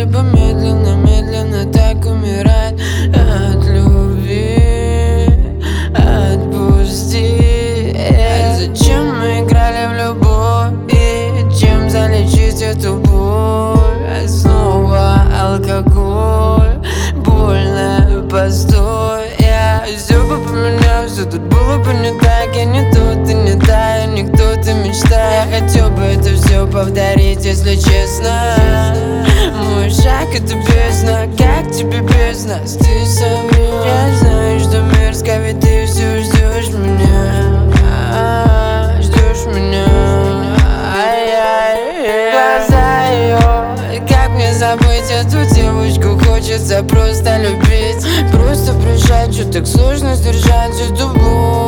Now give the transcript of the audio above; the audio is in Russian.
либо медленно, медленно так умирать от любви. Отпусти. Зачем мы играли в любовь? И чем залечить эту боль? Снова алкоголь, больно, постой. Я все бы поменял, все тут было бы не так. Я не тот, ты не та, я не кто ты мечта. Я хотел бы это все повторить, если честно. Мой шаг это бездна, как тебе без нас? Ты соврёшь. Я знаю, что мерзко, ведь ты все ждешь меня. Ждешь меня. Глаза ее, как мне забыть эту девочку? Хочется просто любить, просто прижать, что так сложно сдержать эту боль.